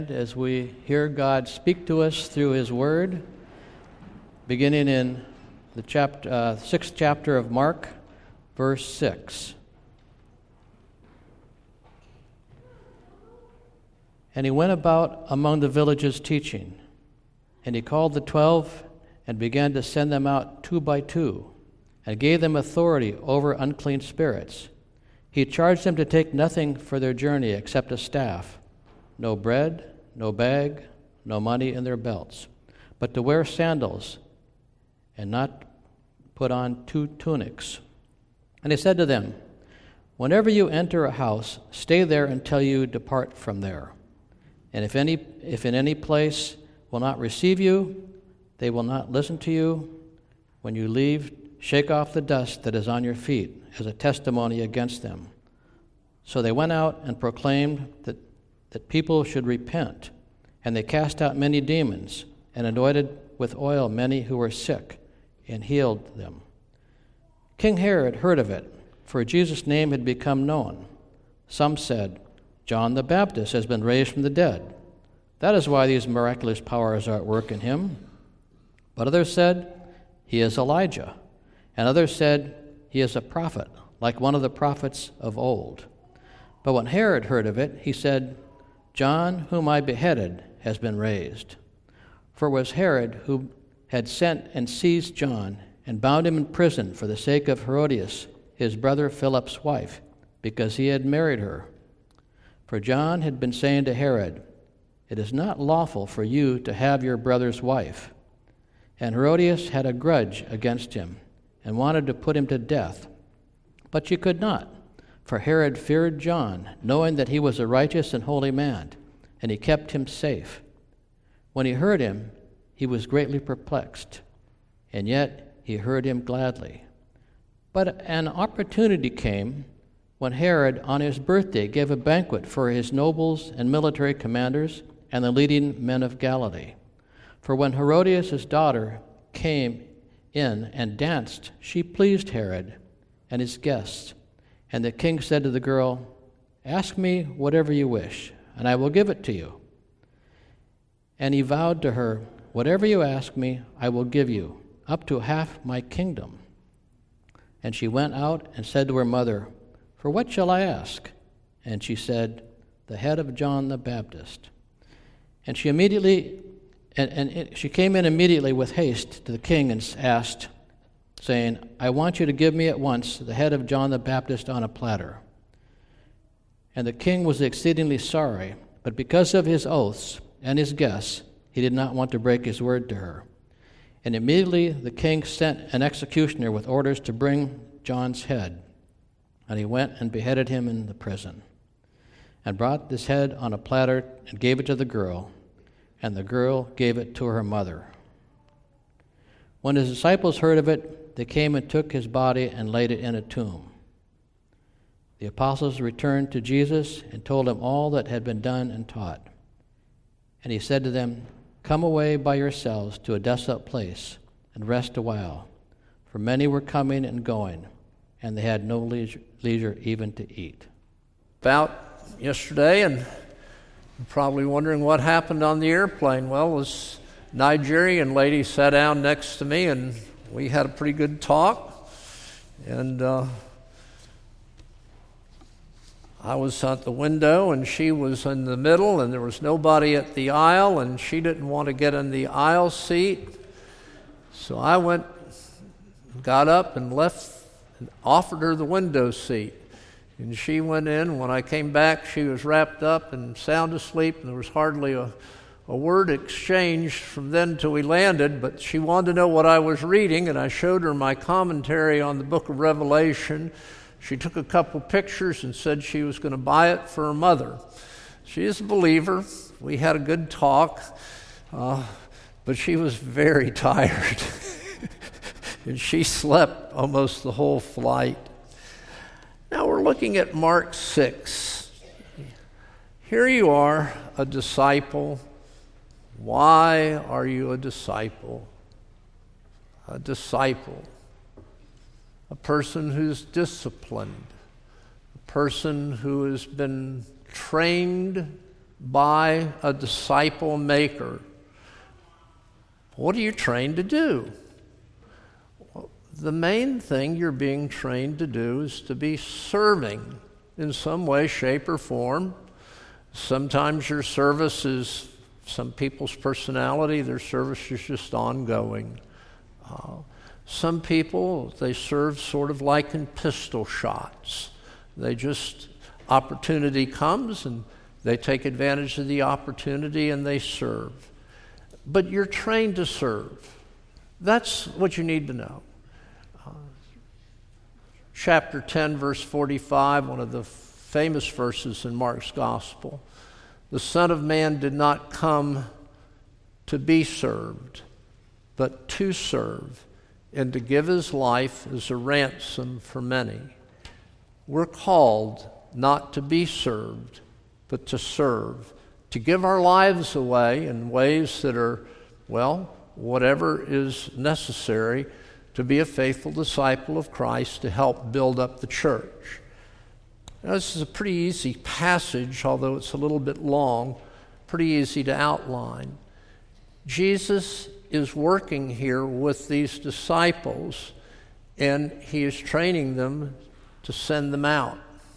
As we hear God speak to us through His Word, beginning in the 6th chapter of Mark, verse 6. And he went about among the villages teaching, and he called the 12 and began to send them out 2 by 2, and gave them authority over unclean spirits. He charged them to take nothing for their journey except a staff, no bread, no bag, no money in their belts, but to wear sandals and not put on 2 tunics. And he said to them, whenever you enter a house, stay there until you depart from there. And if in any place will not receive you, they will not listen to you. When you leave, shake off the dust that is on your feet as a testimony against them. So they went out and proclaimed that people should repent, and they cast out many demons and anointed with oil many who were sick and healed them. King Herod heard of it, for Jesus' name had become known. Some said, John the Baptist has been raised from the dead. That is why these miraculous powers are at work in him. But others said, he is Elijah. And others said, he is a prophet, like one of the prophets of old. But when Herod heard of it, he said, John, whom I beheaded, has been raised. For it was Herod who had sent and seized John and bound him in prison for the sake of Herodias, his brother Philip's wife, because he had married her. For John had been saying to Herod, it is not lawful for you to have your brother's wife. And Herodias had a grudge against him and wanted to put him to death. But she could not. For Herod feared John, knowing that he was a righteous and holy man, and he kept him safe. When he heard him, he was greatly perplexed, and yet he heard him gladly. But an opportunity came when Herod, on his birthday, gave a banquet for his nobles and military commanders and the leading men of Galilee. For when Herodias' daughter came in and danced, she pleased Herod and his guests. And the king said to the girl, ask me whatever you wish, and I will give it to you. And he vowed to her, whatever you ask me, I will give you, up to half my kingdom. And she went out and said to her mother, for what shall I ask? And she said, the head of John the Baptist. And she she came in immediately with haste to the king and asked, saying, I want you to give me at once the head of John the Baptist on a platter. And the king was exceedingly sorry, but because of his oaths and his guests, he did not want to break his word to her. And immediately the king sent an executioner with orders to bring John's head. And he went and beheaded him in the prison, and brought this head on a platter and gave it to the girl, and the girl gave it to her mother. When his disciples heard of it, they came and took his body and laid it in a tomb. The apostles returned to Jesus and told him all that had been done and taught. And he said to them, come away by yourselves to a desolate place and rest a while, for many were coming and going, and they had no leisure even to eat. About yesterday, and you're probably wondering what happened on the airplane. Well, this Nigerian lady sat down next to me, and we had a pretty good talk. And I was at the window, and she was in the middle, and there was nobody at the aisle, and she didn't want to get in the aisle seat. So I got up and left and offered her the window seat. And she went in. When I came back, she was wrapped up and sound asleep, and there was hardly a word exchanged from then till we landed, but she wanted to know what I was reading, and I showed her my commentary on the book of Revelation. She took a couple pictures and said she was going to buy it for her mother. She is a believer. We had a good talk, but she was very tired, and she slept almost the whole flight. Now we're looking at Mark 6. Here you are, a disciple. Why are you a disciple? A disciple. A person who's disciplined. A person who has been trained by a disciple maker, what are you trained to do? The main thing you're being trained to do is to be serving in some way, shape, or form. Sometimes your service is some people's personality, their service is just ongoing. Some people, they serve sort of like in pistol shots. They just, opportunity comes and they take advantage of the opportunity and they serve. But you're trained to serve. That's what you need to know. Chapter 10, verse 45, one of the famous verses in Mark's Gospel. The Son of Man did not come to be served, but to serve, and to give his life as a ransom for many. We're called not to be served, but to serve, to give our lives away in ways that are, well, whatever is necessary to be a faithful disciple of Christ to help build up the church. Now, this is a pretty easy passage, although it's a little bit long, pretty easy to outline. Jesus is working here with these disciples, and he is training them to send them out.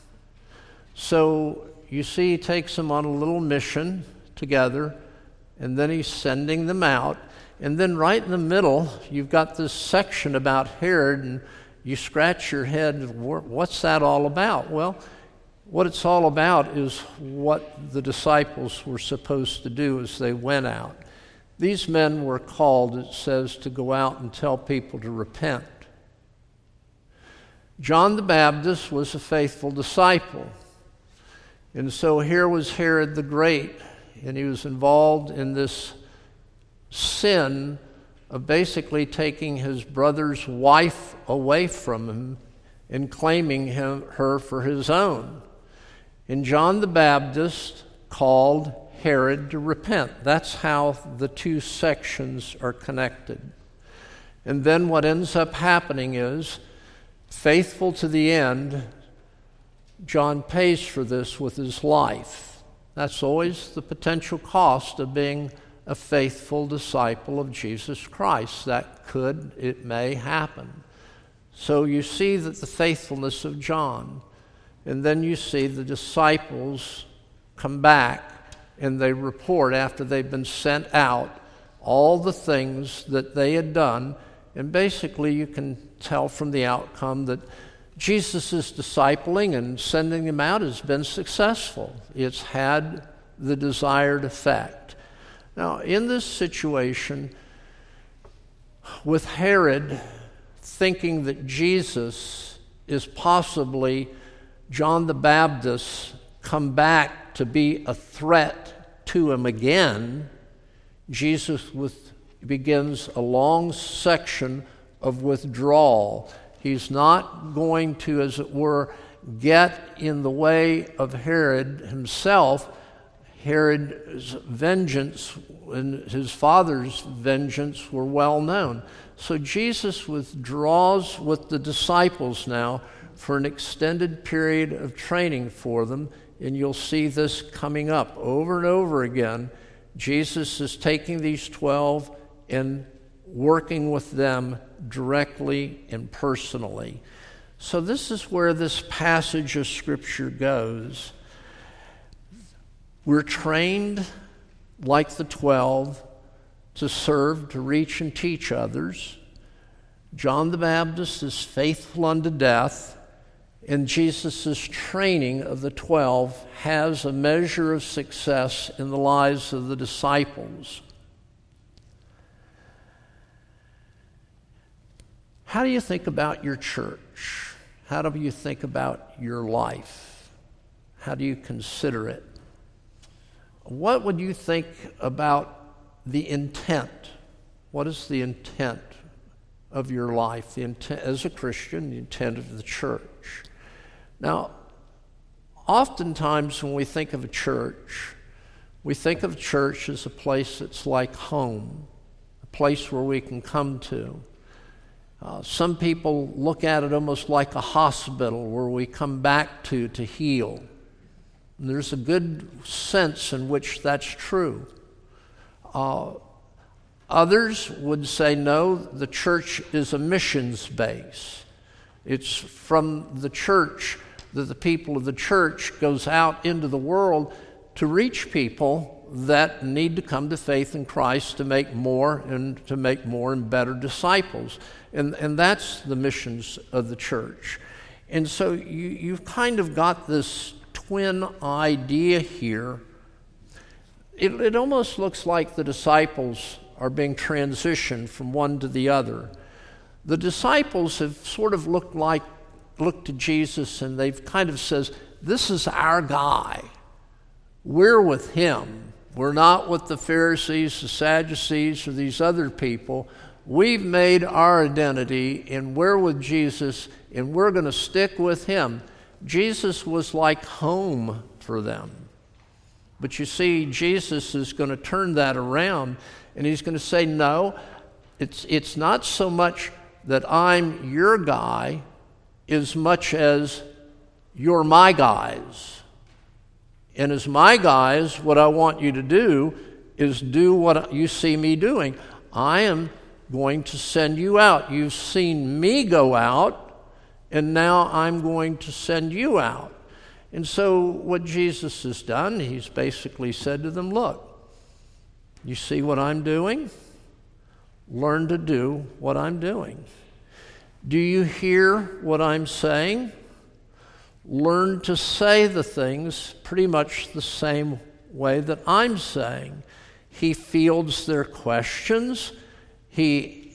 So you see, he takes them on a little mission together, and then he's sending them out. And then right in the middle, you've got this section about Herod, and you scratch your head, what's that all about? Well, what it's all about is what the disciples were supposed to do as they went out. These men were called, it says, to go out and tell people to repent. John the Baptist was a faithful disciple. And so here was Herod the Great, and he was involved in this sin of basically taking his brother's wife away from him and claiming her for his own. And John the Baptist called Herod to repent. That's how the two sections are connected. And then what ends up happening is, faithful to the end, John pays for this with his life. That's always the potential cost of being a faithful disciple of Jesus Christ. It may happen. So you see that the faithfulness of John, and then you see the disciples come back and they report after they've been sent out all the things that they had done, and basically you can tell from the outcome that Jesus' discipling and sending them out has been successful. It's had the desired effect. Now, in this situation, with Herod thinking that Jesus is possibly John the Baptist come back to be a threat to him again, Jesus begins a long section of withdrawal. He's not going to, as it were, get in the way of Herod himself. Herod's vengeance and his father's vengeance were well known. So Jesus withdraws with the disciples now for an extended period of training for them, and you'll see this coming up over and over again. Jesus is taking these 12 and working with them directly and personally. So this is where this passage of Scripture goes. We're trained, like the 12, to serve, to reach and teach others. John the Baptist is faithful unto death, and Jesus' training of the 12 has a measure of success in the lives of the disciples. How do you think about your church? How do you think about your life? How do you consider it? What would you think about the intent? What is the intent of your life? The intent, as a Christian, the intent of the church. Now, oftentimes when we think of a church, we think of church as a place that's like home, a place where we can come to. Some people look at it almost like a hospital where we come back to heal. And there's a good sense in which that's true. Others would say, no, the church is a missions base. It's from the church that the people of the church goes out into the world to reach people that need to come to faith in Christ to make more and better disciples. And that's the missions of the church. And so you've kind of got this twin idea here. It almost looks like the disciples are being transitioned from one to the other. The disciples have sort of looked to Jesus, and they've kind of says, this is our guy. We're with him. We're not with the Pharisees, the Sadducees, or these other people. We've made our identity, and we're with Jesus, and we're going to stick with him. Jesus was like home for them. But you see, Jesus is going to turn that around, and he's going to say, no, it's not so much that I'm your guy as much as you're my guys. And as my guys, what I want you to do is do what you see me doing. I am going to send you out. You've seen me go out, and now I'm going to send you out. And so what Jesus has done, he's basically said to them, look, you see what I'm doing? Learn to do what I'm doing. Do you hear what I'm saying? Learn to say the things pretty much the same way that I'm saying. He fields their questions. He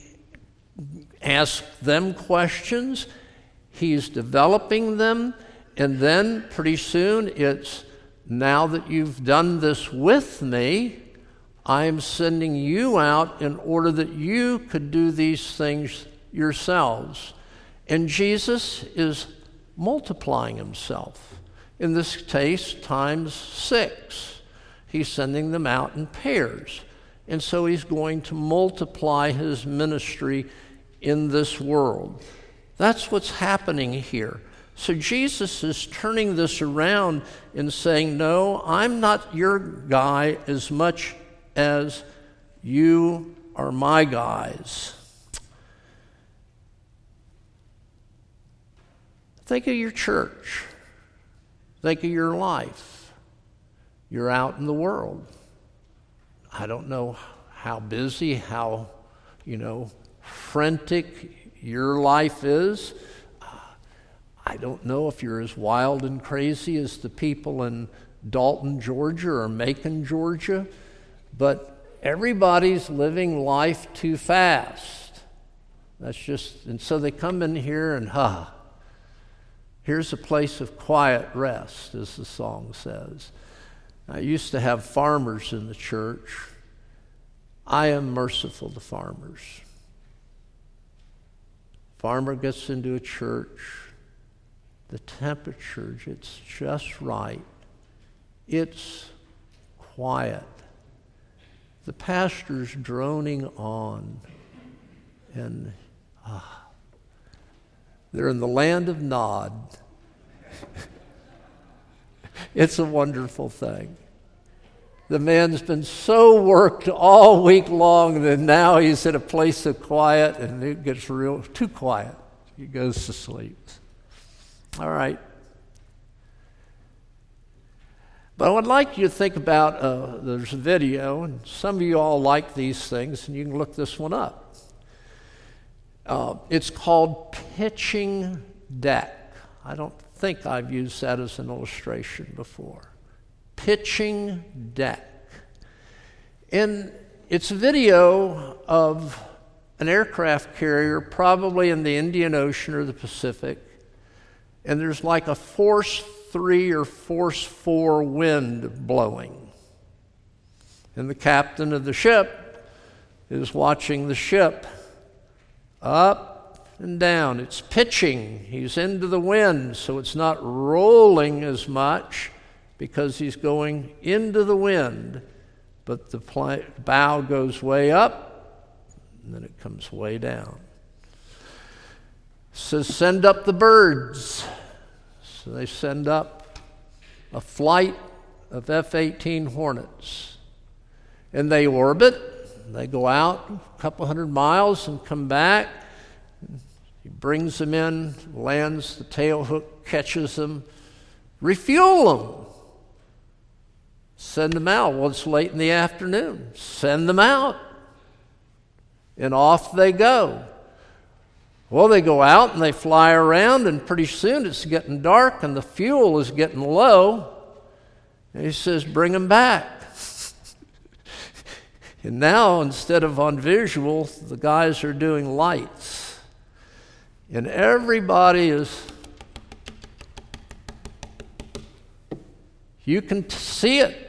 asks them questions. He's developing them. And then pretty soon it's, now that you've done this with me, I'm sending you out in order that you could do these things yourselves. And Jesus is multiplying himself. In this case, times 6. He's sending them out in pairs. And so he's going to multiply his ministry in this world. That's what's happening here. So Jesus is turning this around and saying, no, I'm not your guy as much as you are my guys. Think of your church. Think of your life. You're out in the world. I don't know how busy, how, frantic your life is. I don't know if you're as wild and crazy as the people in Dalton, Georgia, or Macon, Georgia, but everybody's living life too fast. And so they come in here and, here's a place of quiet rest, as the song says. I used to have farmers in the church. I am merciful to farmers. Farmer gets into a church, the temperature, it's just right. It's quiet. The pastor's droning on, and they're in the land of Nod. It's a wonderful thing. The man's been so worked all week long that now he's in a place of quiet, and it gets too quiet. He goes to sleep. All right. But I would like you to think about, there's a video, and some of you all like these things, and you can look this one up. It's called Pitching Deck. I don't think I've used that as an illustration before. Pitching Deck. And it's a video of an aircraft carrier, probably in the Indian Ocean or the Pacific, and there's like a force 3 or force 4 wind blowing. And the captain of the ship is watching the ship up and down. It's pitching. He's into the wind, so it's not rolling as much because he's going into the wind. But the bow goes way up, and then it comes way down. It says, send up the birds. So they send up a flight of F-18 Hornets. And they orbit, they go out a couple hundred miles and come back. He brings them in, lands, the tail hook catches them, refuel them. Send them out. Well, it's late in the afternoon. Send them out. And off they go. Well, they go out and they fly around, and pretty soon it's getting dark and the fuel is getting low. And he says, bring them back. And now, instead of on visual, the guys are doing lights. And everybody is, you can see it.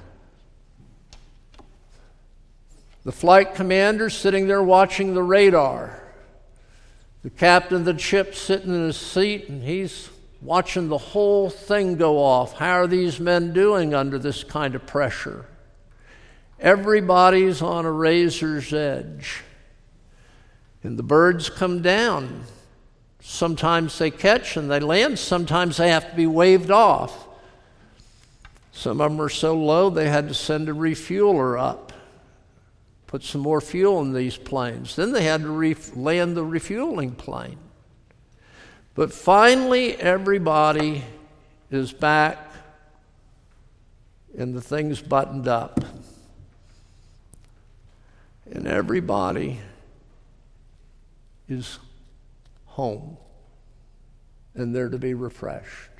The flight commander sitting there watching the radar. The captain of the ship sitting in his seat, and he's watching the whole thing go off. How are these men doing under this kind of pressure? Everybody's on a razor's edge. And the birds come down. Sometimes they catch and they land. Sometimes they have to be waved off. Some of them are so low they had to send a refueler up. Put some more fuel in these planes. Then they had to land the refueling plane. But finally, everybody is back and the thing's buttoned up. And everybody is home. And they're to be refreshed.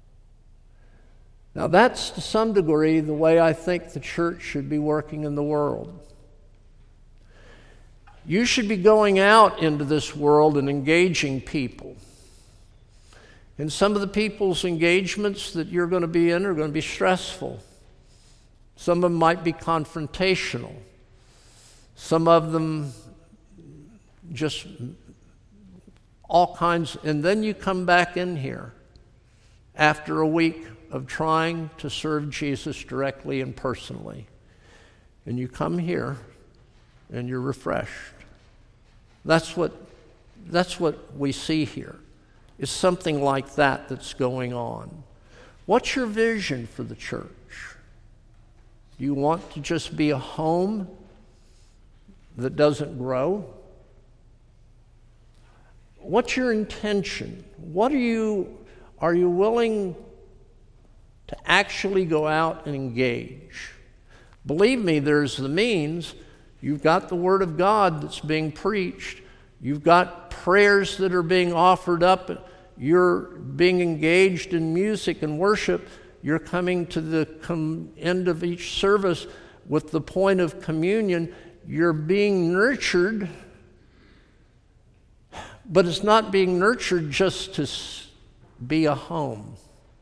Now, that's to some degree the way I think the church should be working in the world. You should be going out into this world and engaging people. And some of the people's engagements that you're going to be in are going to be stressful. Some of them might be confrontational. Some of them just all kinds. And then you come back in here after a week of trying to serve Jesus directly and personally. And you come here and you're refreshed. That's what we see here. It's something like that that's going on. What's your vision for the church? Do you want to just be a home that doesn't grow? What's your intention? Are you willing to actually go out and engage? Believe me, there's the means. You've got the Word of God that's being preached. You've got prayers that are being offered up. You're being engaged in music and worship. You're coming to the end of each service with the point of communion. You're being nurtured, but it's not being nurtured just to be a home.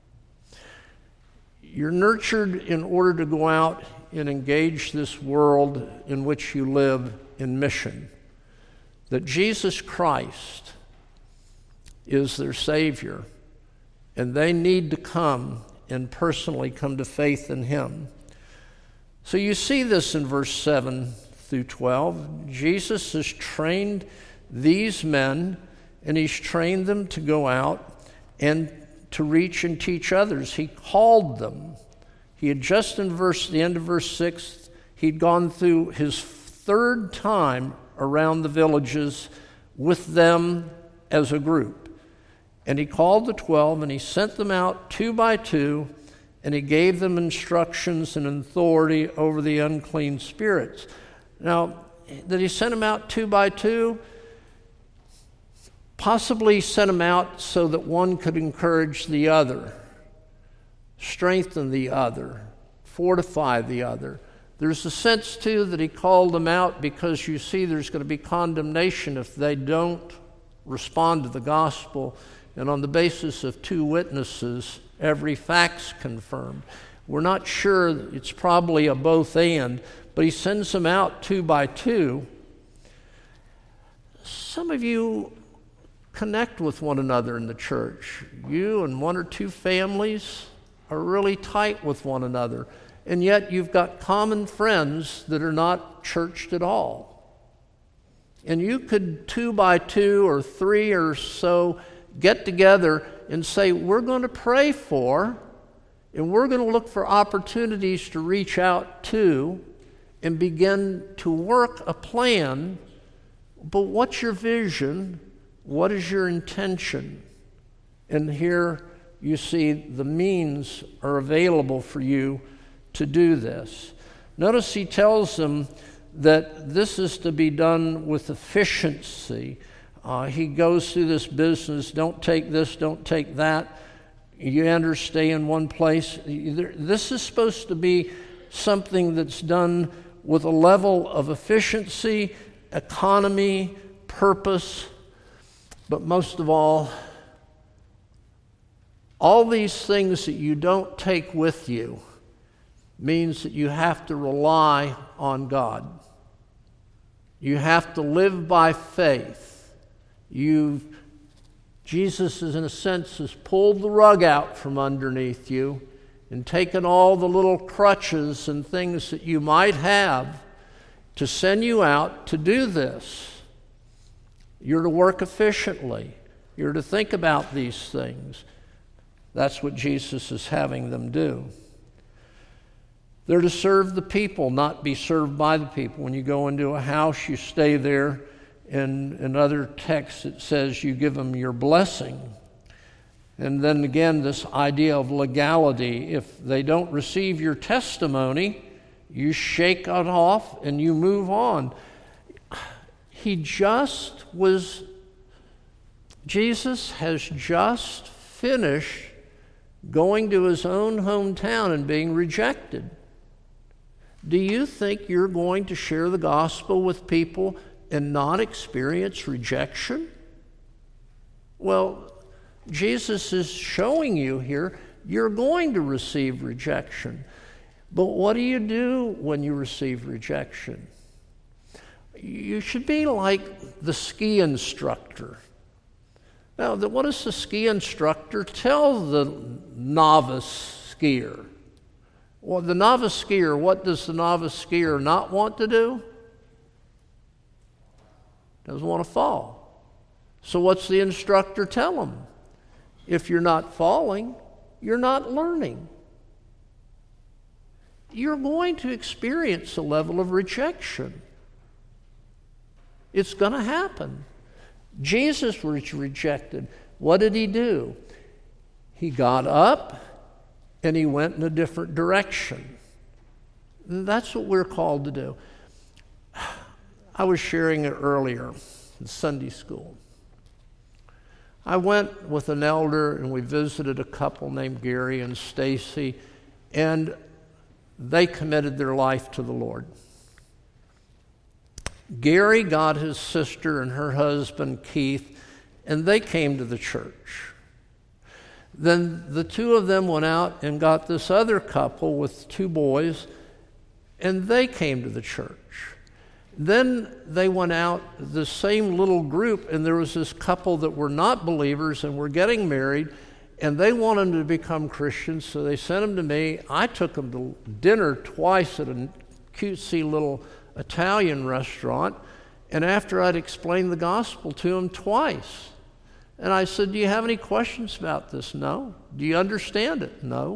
You're nurtured in order to go out and engage this world in which you live in mission. That Jesus Christ is their Savior, and they need to come and personally come to faith in Him. So you see this in verse 7 through 12. Jesus has trained these men, and He's trained them to go out and to reach and teach others. He called them. He had just in the end of verse 6, he'd gone through his third time around the villages with them as a group. And he called the 12, and he sent them out 2 by 2, and he gave them instructions and authority over the unclean spirits. Now, did he send them out 2 by 2? Possibly sent them out so that one could encourage the other, strengthen the other, fortify the other. There's a sense, too, that he called them out because you see there's going to be condemnation if they don't respond to the gospel. And on the basis of 2 witnesses, every fact's confirmed. We're not sure, it's probably a both and, but he sends them out 2 by 2. Some of you connect with one another in the church. You and 1 or 2 families are really tight with one another. And yet you've got common friends that are not churched at all. And you could 2 by 2 or 3 or so get together and say, we're going to pray for And we're going to look for opportunities to reach out to and begin to work a plan. But what's your vision? What is your intention? And here you see the means are available for you to do this. Notice he tells them that this is to be done with efficiency. He goes through this business, don't take this, don't take that. You enter, stay in one place. This is supposed to be something that's done with a level of efficiency, economy, purpose, but most of all these things that you don't take with you means that you have to rely on God. You have to live by faith. Jesus, in a sense, has pulled the rug out from underneath you and taken all the little crutches and things that you might have to send you out to do this. You're to work efficiently. You're to think about these things. That's what Jesus is having them do. They're to serve the people, not be served by the people. When you go into a house, you stay there. In other texts, it says you give them your blessing. And then again, this idea of legality. If they don't receive your testimony, you shake it off and you move on. Jesus has just finished going to his own hometown and being rejected. Do you think you're going to share the gospel with people and not experience rejection? Well, Jesus is showing you here, you're going to receive rejection. But what do you do when you receive rejection? You should be like the ski instructor. Now, what does the ski instructor tell the novice skier? Well, the novice skier, what does the novice skier not want to do? Doesn't want to fall. So what's the instructor tell him? If you're not falling, you're not learning. You're going to experience a level of rejection. It's going to happen. Jesus was rejected. What did he do? He got up and he went in a different direction. And that's what we're called to do. I was sharing it earlier in Sunday school. I went with an elder and we visited a couple named Gary and Stacy, and they committed their life to the Lord. Gary got his sister and her husband Keith, and they came to the church. Then the two of them went out and got this other couple with two boys, and they came to the church. Then they went out, the same little group, and there was this couple that were not believers and were getting married, and they wanted them to become Christians, so they sent them to me. I took them to dinner twice at a cutesy little Italian restaurant, and after I'd explained the gospel to them twice, and I said, do you have any questions about this? No. Do you understand it? No.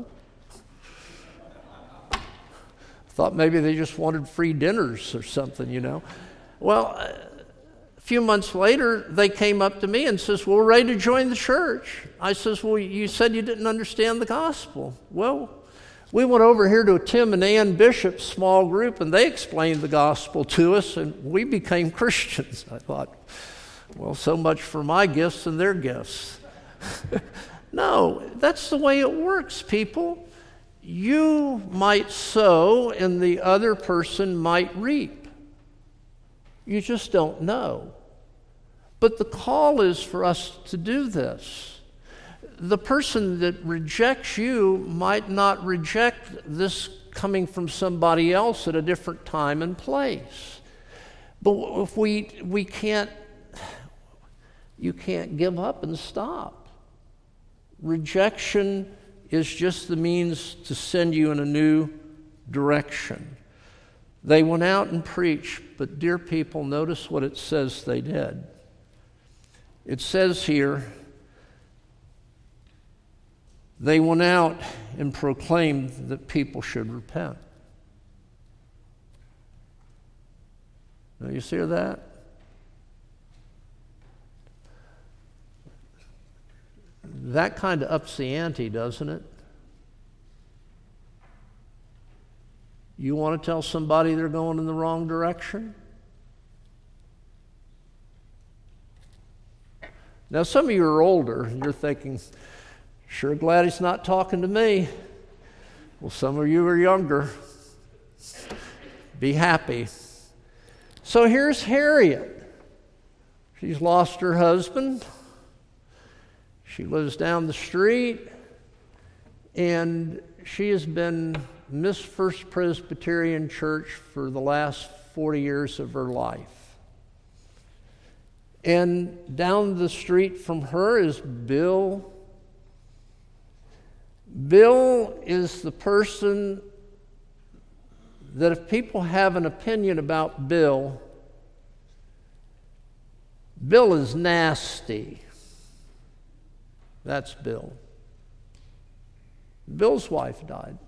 Thought maybe they just wanted free dinners or something, you know. Well, a few months later, they came up to me and says, well, we're ready to join the church. I says, well, you said you didn't understand the gospel. Well, we went over here to Tim and Ann Bishop's small group, and they explained the gospel to us, and we became Christians. I thought, well, so much for my gifts and their gifts. No, that's the way it works, people. You might sow and the other person might reap. You just don't know. But the call is for us to do this. The person that rejects you might not reject this coming from somebody else at a different time and place. But if we can't, you can't give up and stop. Rejection is just the means to send you in a new direction. They went out and preached, but dear people, notice what it says they did. It says here, they went out and proclaimed that people should repent. Now, you see that? That kind of ups the ante, doesn't it? You want to tell somebody they're going in the wrong direction? Now, some of you are older, and you're thinking, sure glad he's not talking to me. Well, some of you are younger. Be happy. So here's Harriet. She's lost her husband. She lives down the street, and she has been Miss First Presbyterian Church for the last 40 years of her life. And down the street from her is Bill. Bill is the person that if people have an opinion about Bill, Bill is nasty. That's Bill. Bill's wife died.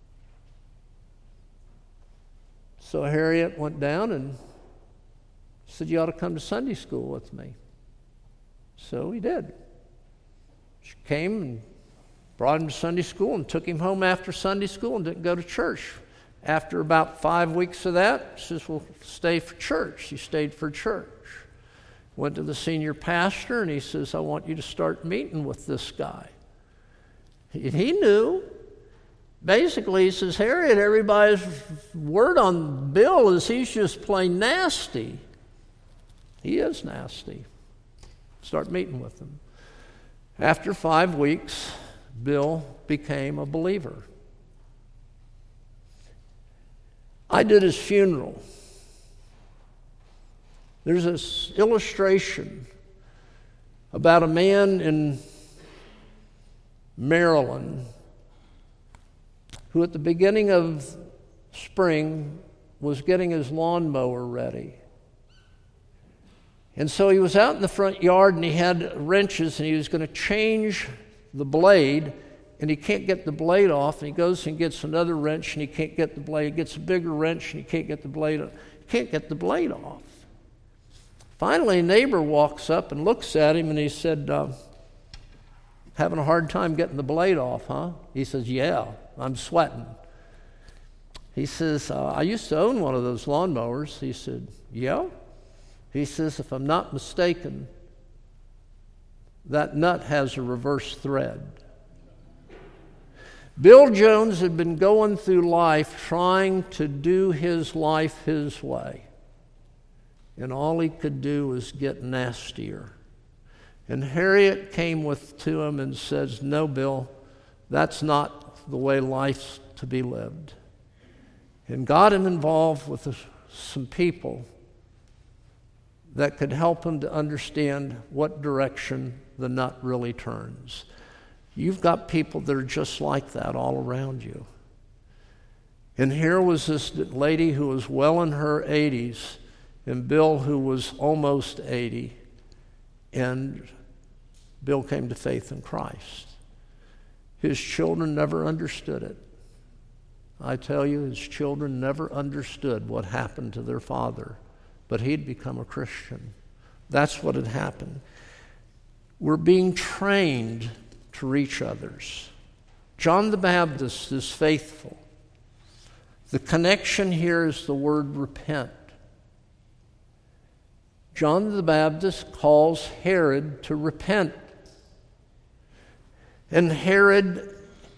So Harriet went down and said, you ought to come to Sunday school with me. So he did. She came and brought him to Sunday school and took him home after Sunday school and didn't go to church. After about 5 weeks of that, she says, well, stay for church. She stayed for church. Went to the senior pastor and he says, I want you to start meeting with this guy. He knew. Basically, he says, Harriet, everybody's word on Bill is he's just plain nasty. He is nasty. Start meeting with him. After 5 weeks, Bill became a believer. I did his funeral. There's this illustration about a man in Maryland who at the beginning of spring was getting his lawnmower ready. And so he was out in the front yard and he had wrenches and he was going to change the blade and he can't get the blade off, and he goes and gets another wrench and he can't get the blade. He gets a bigger wrench and he can't get the blade off. He can't get the blade off. Finally, a neighbor walks up and looks at him and he said, having a hard time getting the blade off, huh? He says, yeah, I'm sweating. He says, I used to own one of those lawnmowers. He said, yeah? He says, if I'm not mistaken, that nut has a reverse thread. Bill Jones had been going through life trying to do his life his way. And all he could do was get nastier. And Harriet came to him and says, no, Bill, that's not the way life's to be lived. And got him involved with some people that could help him to understand what direction the nut really turns. You've got people that are just like that all around you. And here was this lady who was well in her 80s, and Bill who was almost 80, and Bill came to faith in Christ. His children never understood it. I tell you, his children never understood what happened to their father, but he'd become a Christian. That's what had happened. We're being trained to reach others. John the Baptist is faithful. The connection here is the word repent. John the Baptist calls Herod to repent. And Herod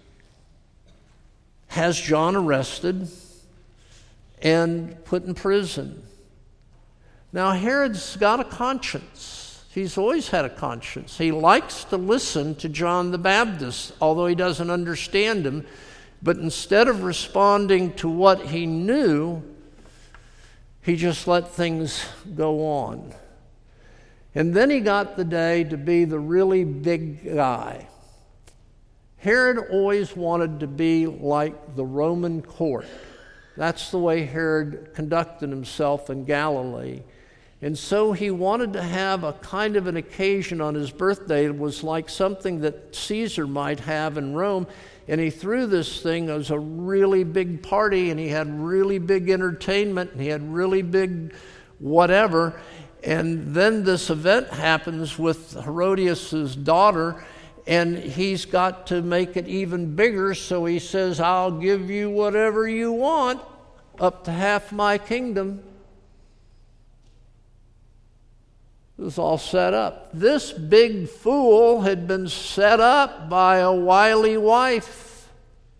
has John arrested and put in prison. Now, Herod's got a conscience. He's always had a conscience. He likes to listen to John the Baptist, although he doesn't understand him. But instead of responding to what he knew, he just let things go on. And then he got the day to be the really big guy. Herod always wanted to be like the Roman court. That's the way Herod conducted himself in Galilee. And so he wanted to have a kind of an occasion on his birthday. It was like something that Caesar might have in Rome. And he threw this thing as a really big party, and he had really big entertainment, and he had really big whatever. And then this event happens with Herodias' daughter, and he's got to make it even bigger. So he says, I'll give you whatever you want, up to half my kingdom. It was all set up. This big fool had been set up by a wily wife.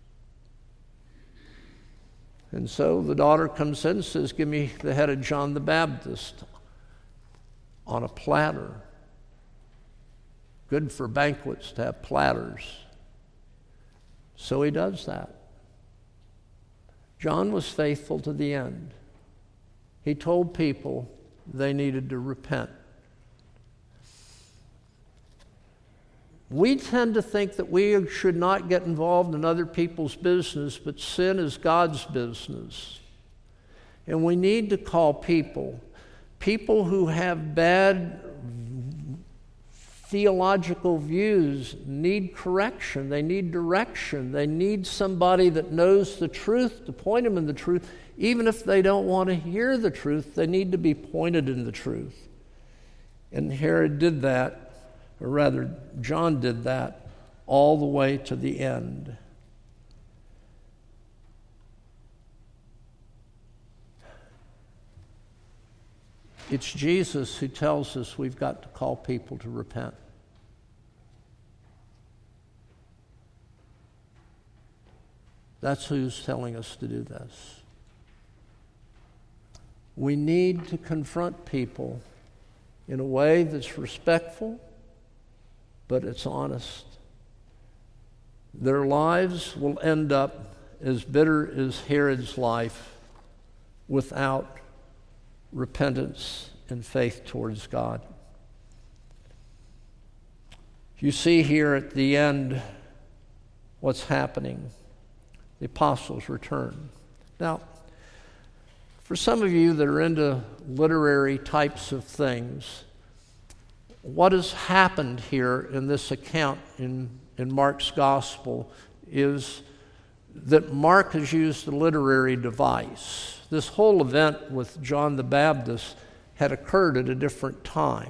And so the daughter comes in and says, give me the head of John the Baptist on a platter. Good for banquets to have platters. So he does that. John was faithful to the end. He told people they needed to repent. We tend to think that we should not get involved in other people's business, but sin is God's business. And we need to call people who have bad theological views need correction. They need direction. They need somebody that knows the truth to point them in the truth. Even if they don't want to hear the truth, they need to be pointed in the truth. And Herod did that. Or rather, John did that all the way to the end. It's Jesus who tells us we've got to call people to repent. That's who's telling us to do this. We need to confront people in a way that's respectful, but it's honest. Their lives will end up as bitter as Herod's life without repentance and faith towards God. You see here at the end what's happening. The apostles return. Now, for some of you that are into literary types of things, what has happened here in this account in Mark's gospel is that Mark has used a literary device. This whole event with John the Baptist had occurred at a different time.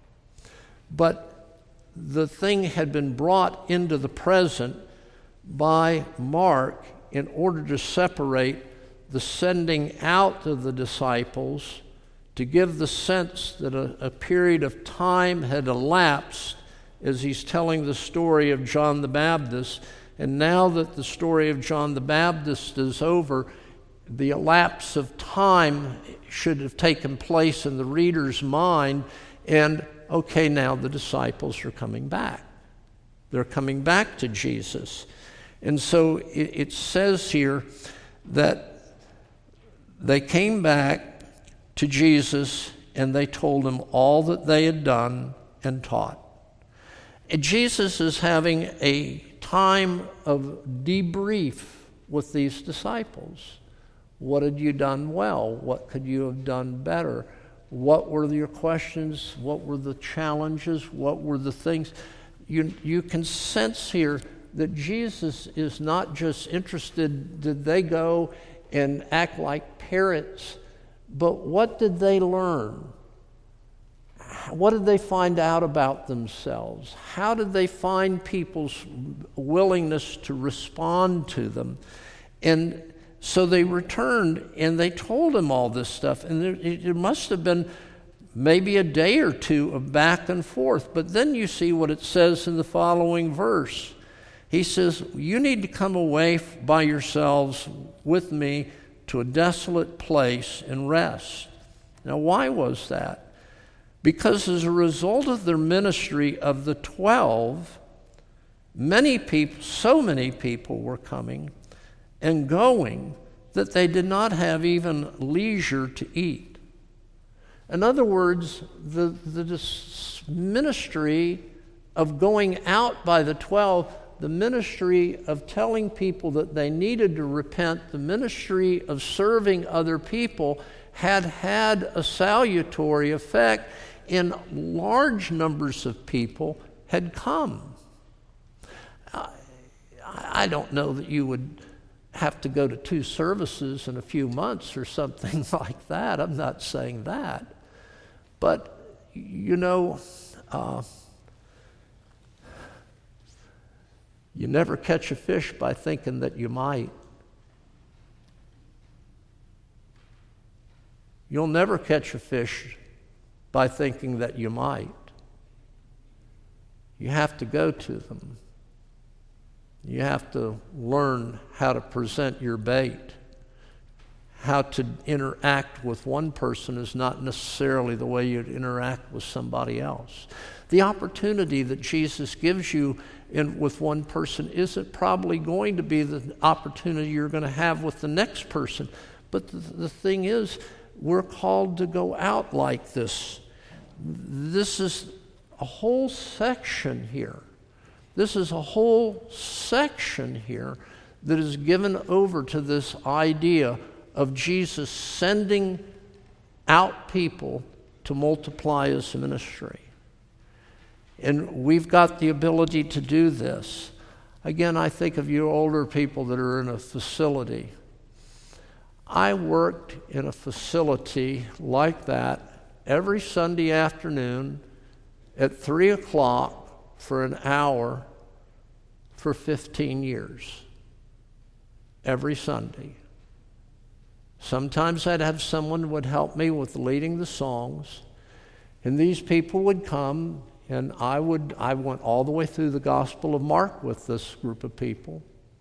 But the thing had been brought into the present by Mark in order to separate the sending out of the disciples, to give the sense that a period of time had elapsed as he's telling the story of John the Baptist. And now that the story of John the Baptist is over, the elapse of time should have taken place in the reader's mind. And okay, now the disciples are coming back. They're coming back to Jesus. And so it says here that they came back to Jesus, and they told him all that they had done and taught. And Jesus is having a time of debrief with these disciples. What had you done well? What could you have done better? What were your questions? What were the challenges? What were the things? You can sense here that Jesus is not just interested, did they go and act like parrots, but what did they learn? What did they find out about themselves? How did they find people's willingness to respond to them? And so they returned and they told him all this stuff. And there must have been maybe a day or two of back and forth. But then you see what it says in the following verse. He says, you need to come away by yourselves with me to a desolate place and rest. Now, why was that? Because as a result of their ministry of the 12, many people, so many people were coming and going that they did not have even leisure to eat. In other words, the ministry of going out by the 12, the ministry of telling people that they needed to repent, the ministry of serving other people had a salutary effect, and large numbers of people had come. I don't know that you would have to go to 2 services in a few months or something like that. I'm not saying that. But, you never catch a fish by thinking that you might. You'll never catch a fish by thinking that you might. You have to go to them. You have to learn how to present your bait. How to interact with one person is not necessarily the way you'd interact with somebody else. The opportunity that Jesus gives you with one person isn't probably going to be the opportunity you're going to have with the next person. But the thing is, we're called to go out like this. This is a whole section here. This is a whole section here that is given over to this idea of Jesus sending out people to multiply his ministry. And we've got the ability to do this. Again, I think of you older people that are in a facility. I worked in a facility like that every Sunday afternoon at 3 o'clock for an hour for 15 years. Every Sunday. Sometimes I'd have someone who would help me with leading the songs, and these people would come, and I went all the way through the Gospel of Mark with this group of people.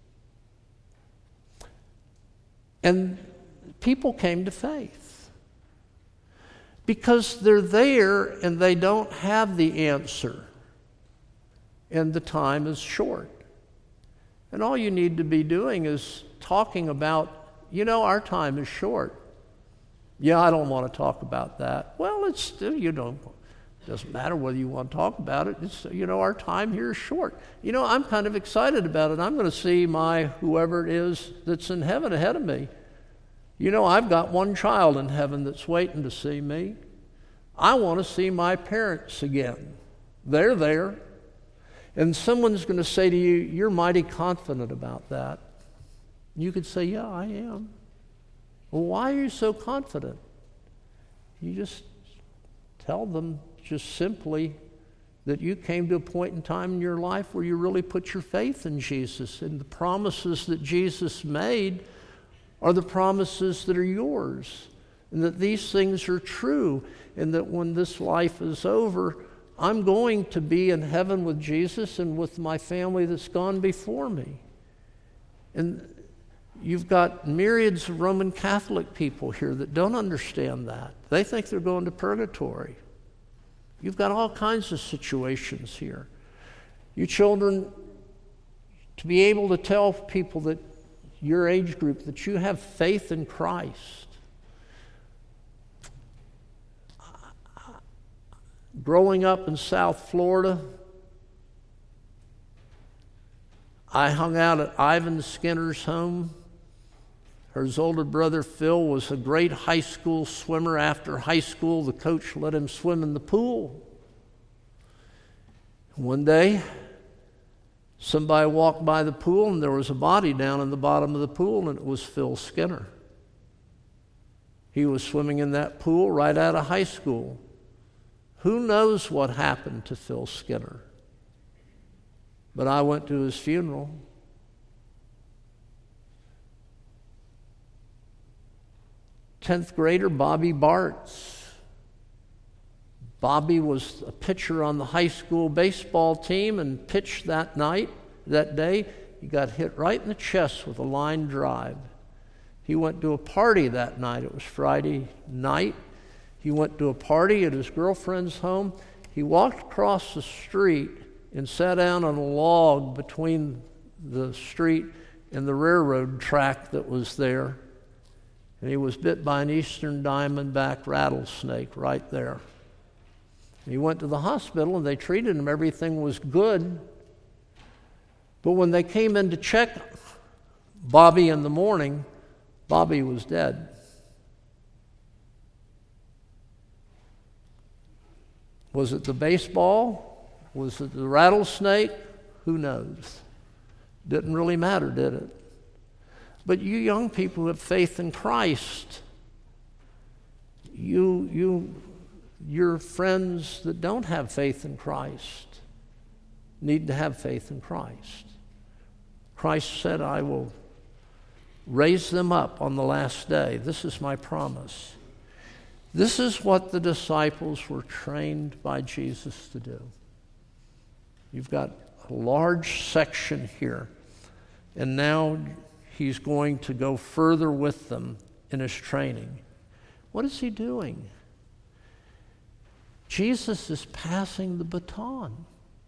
And people came to faith because they're there and they don't have the answer, and the time is short. And all you need to be doing is talking about, our time is short. Yeah, I don't want to talk about that. Well, it's still, it doesn't matter whether you want to talk about it. It's, our time here is short. I'm kind of excited about it. I'm going to see my whoever it is that's in heaven ahead of me. I've got one child in heaven that's waiting to see me. I want to see my parents again. They're there. And someone's going to say to you, you're mighty confident about that. You could say, yeah, I am. Well, why are you so confident? You just tell them just simply that you came to a point in time in your life where you really put your faith in Jesus, and the promises that Jesus made are the promises that are yours, and that these things are true, and that when this life is over, I'm going to be in heaven with Jesus and with my family that's gone before me. And you've got myriads of Roman Catholic people here that don't understand that. They think they're going to purgatory. You've got all kinds of situations here. You children, to be able to tell people that your age group that you have faith in Christ. Growing up in South Florida, I hung out at Ivan Skinner's home. His older brother Phil was a great high school swimmer. After high school, the coach let him swim in the pool. One day, somebody walked by the pool and there was a body down in the bottom of the pool, and it was Phil Skinner. He was swimming in that pool right out of high school. Who knows what happened to Phil Skinner? But I went to his funeral. 10th grader Bobby Bartz. Bobby was a pitcher on the high school baseball team and pitched that day. He got hit right in the chest with a line drive. He went to a party that night. It was Friday night. He went to a party at his girlfriend's home. He walked across the street and sat down on a log between the street and the railroad track that was there. And he was bit by an eastern diamondback rattlesnake right there. He went to the hospital and they treated him. Everything was good. But when they came in to check Bobby in the morning, Bobby was dead. Was it the baseball? Was it the rattlesnake? Who knows? Didn't really matter, did it? But you young people who have faith in Christ, your friends that don't have faith in Christ need to have faith in Christ. Christ said, I will raise them up on the last day. This is my promise. This is what the disciples were trained by Jesus to do. You've got a large section here, and now he's going to go further with them in his training. What is he doing? Jesus is passing the baton.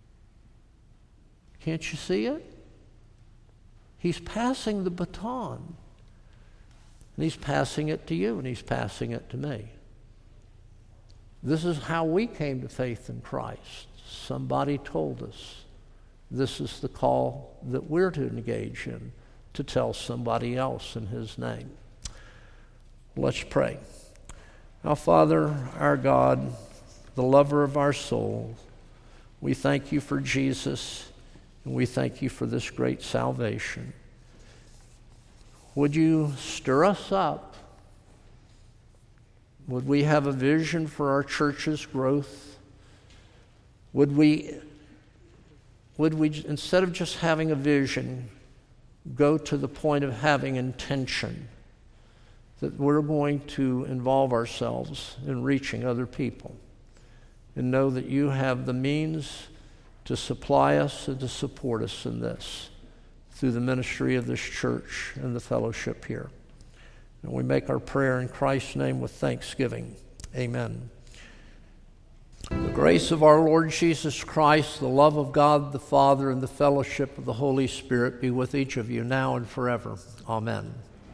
Can't you see it? He's passing the baton. And he's passing it to you, and he's passing it to me. This is how we came to faith in Christ. Somebody told us this is the call that we're to engage in, to tell somebody else in his name. Let's pray. Now, Father, our God, the lover of our soul, we thank you for Jesus, and we thank you for this great salvation. Would you stir us up? Would we have a vision for our church's growth? Would we, instead of just having a vision, go to the point of having intention that we're going to involve ourselves in reaching other people, and know that you have the means to supply us and to support us in this through the ministry of this church and the fellowship here. And we make our prayer in Christ's name with thanksgiving. Amen. The grace of our Lord Jesus Christ, the love of God the Father, and the fellowship of the Holy Spirit be with each of you now and forever. Amen.